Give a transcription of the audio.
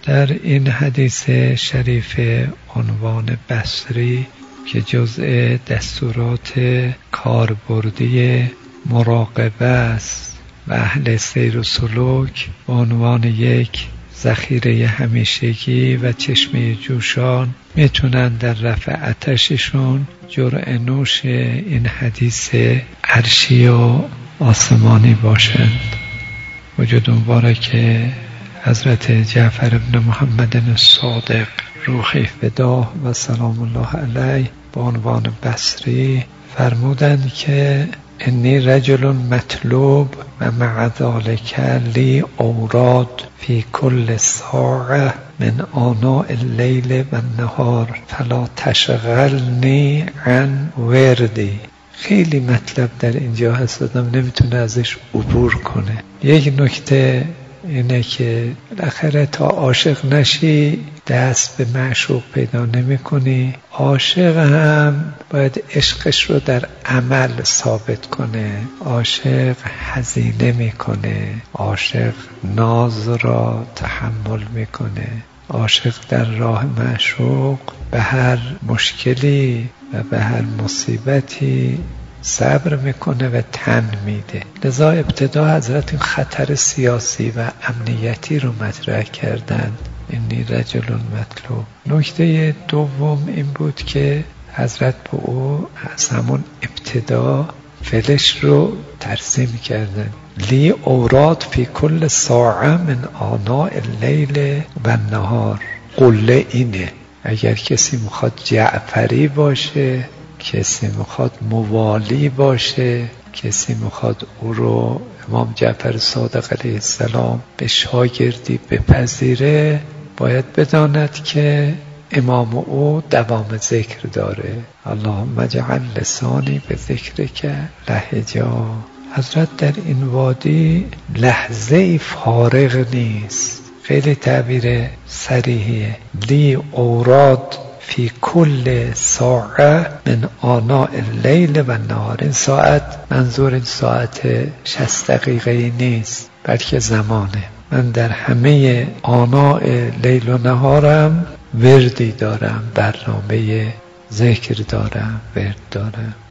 در این حدیث شریف عنوان بصری که جزء دستورات کاربردی مراقبه است و اهل سیر و سلوک به عنوان یک ذخیره همیشگی و چشمه جوشان میتونن در رفع آتششون جرعه نوش این حدیث عرشی و آسمانی باشند. وجود مبارک حضرت جعفر ابن محمد الصادق روحی فداه و سلام الله علیه به عنوان بصری فرمودند که انی رجل مطلوب و مع ذلک لی اوراد فی کل ساعه من آناء اللیل و النهار فلا تشغلنی عن وردی. خیلی مطلب در اینجا هست، آدم نمیتونه ازش عبور کنه. یک نکته اینه که بالاخره تا عاشق نشی دست به معشوق پیدا نمی کنی. عاشق هم باید عشقش رو در عمل ثابت کنه. عاشق هزینه میکنه، عاشق ناز را تحمل میکنه، عاشق در راه معشوق به هر مشکلی و به هر مصیبتی صبر میکنه و تن میده. لذا ابتدا حضرت این خطر سیاسی و امنیتی رو مطرح کردند. اینی رجل مطلوب. نکته دوم این بود که حضرت به او از همون ابتدا فعلش رو ترسیم کردن. لی اوراد فی کل ساعه من آناء اللیل و النهار. قله اینه اگر کسی میخواد جعفری باشه، کسی میخواد موالی باشه، کسی میخواد او رو امام جعفر صادق علیه السلام به شاگردی بپذیره، باید بداند که امام او دوام ذکر داره. اللهم اجعل لسانی به ذکرک لهجا. حضرت در این وادی لحظه فارغ نیست. خیلی تعبیر صریحیه. لی اوراد فی کل ساعه من آناء اللیل و النهار. این ساعت منظور این ساعت 60 دقیقه‌ای نیست، بلکه زمانه. من در همه آناء لیل و نهارم وردی دارم، برنامه ذکر دارم، ورد دارم.